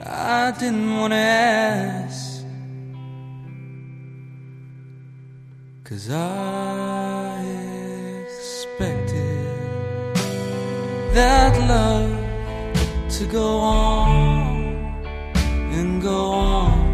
I didn't want to ask, 'cause I expected that love to go on and go on